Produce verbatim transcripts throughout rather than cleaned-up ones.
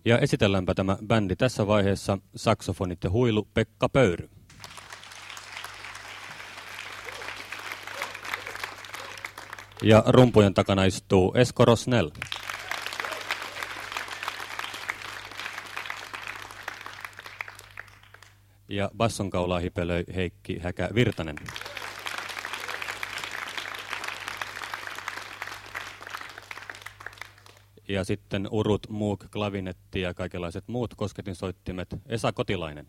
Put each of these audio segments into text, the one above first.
Ja esitelläänpä tämä bändi tässä vaiheessa, saksofonit ja huilu Pekka Pöyry. Ja rumpujen takana istuu Esko Rosnell. Ja basson kaulaa hipelöi Heikki Häkä Virtanen. Ja sitten urut, muuk, klavinetti ja kaikenlaiset muut kosketinsoittimet Esa Kotilainen.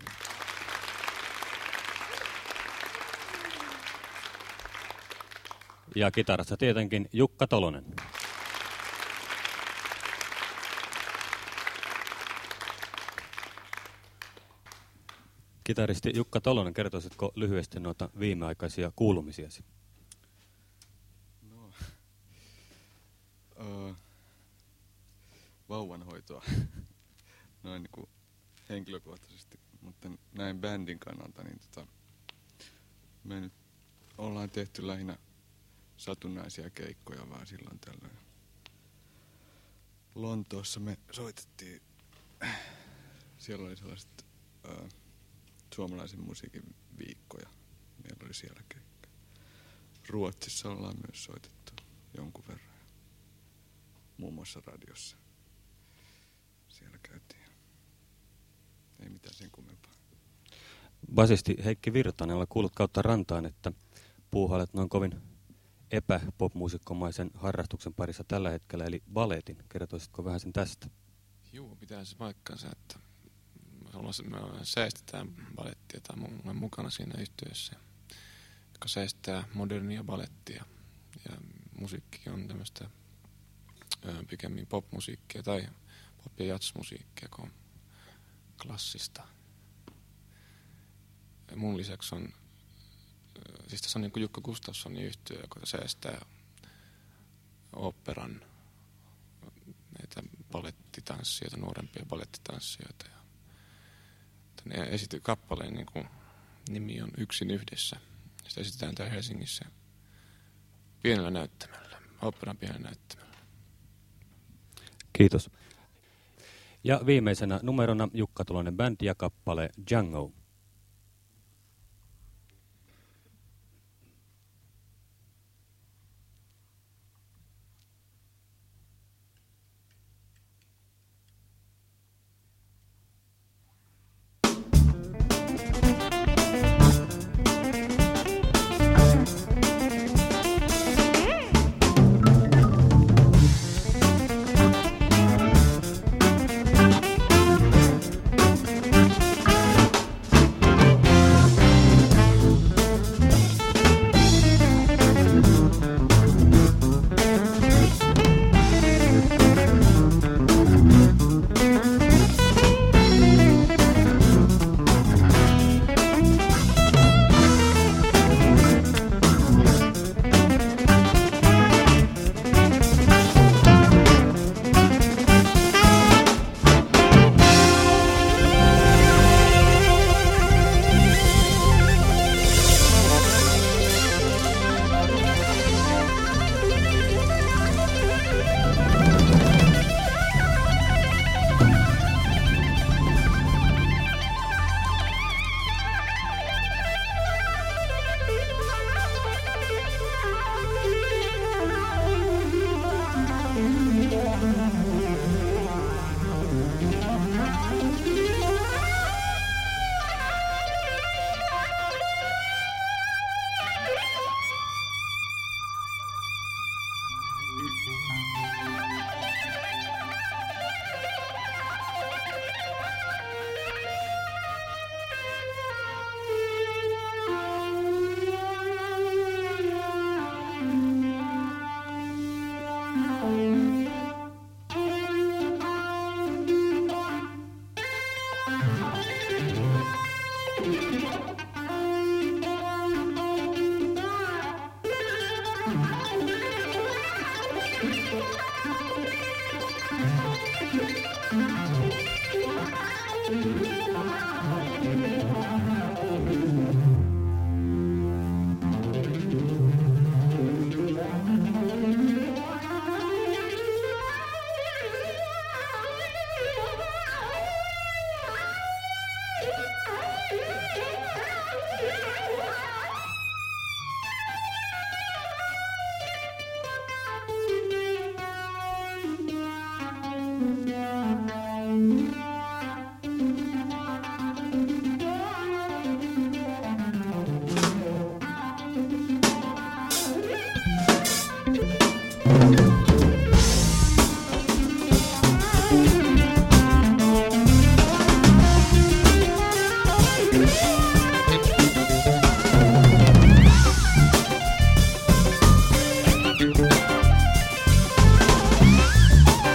Ja kitarassa tietenkin Jukka Tolonen. Kitaristi Jukka Tolonen, kertoisitko lyhyesti noita viimeaikaisia kuulumisiasi? No, uh, vauvanhoitoa noin niin kuin henkilökohtaisesti, mutta näin bändin kannalta, niin tota, me nyt ollaan tehty lähinnä satunnaisia keikkoja vaan silloin tällöin. Lontoossa me soitettiin, siellä oli sellaiset uh, suomalaisen musiikin viikkoja. Meillä oli siellä keikka. Ruotsissa ollaan myös soitettu jonkun verran. Muun muassa radiossa. Siellä käytiin. Ei mitään sen kummempaa. Basisti Heikki Virtanen, olen kuullut kautta rantaan, että puuhailet noin kovin epäpopmuusikkomaisen harrastuksen parissa tällä hetkellä, eli baletin. Kertoisitko vähän sen tästä? Joo, pitää se paikkansa, että me säästetään balettia tai olen mukana siinä yhtiössä, joka säästää modernia balettia. Ja musiikki on tämmöistä ö, pikemmin popmusiikkia tai pop- ja jazzmusiikkia kuin klassista. Ja mun lisäksi on, siis tässä on niin kuin Jukka Gustafssonin yhtiö, joka säästää oopperan näitä balettitanssijoita, nuorempia balettitanssijoita. Ja esity kappaleen niin kuin nimi on Yksin yhdessä. Sitä esitetään täällä Helsingissä pienellä näyttämällä, oopperan pienellä näyttämällä. Kiitos. Ja viimeisenä numerona Jukka Tolonen bändi ja kappale Django.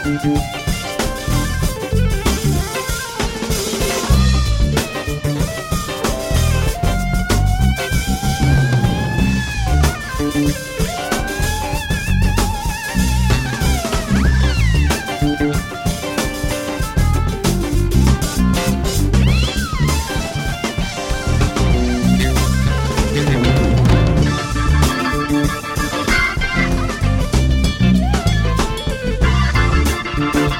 Thank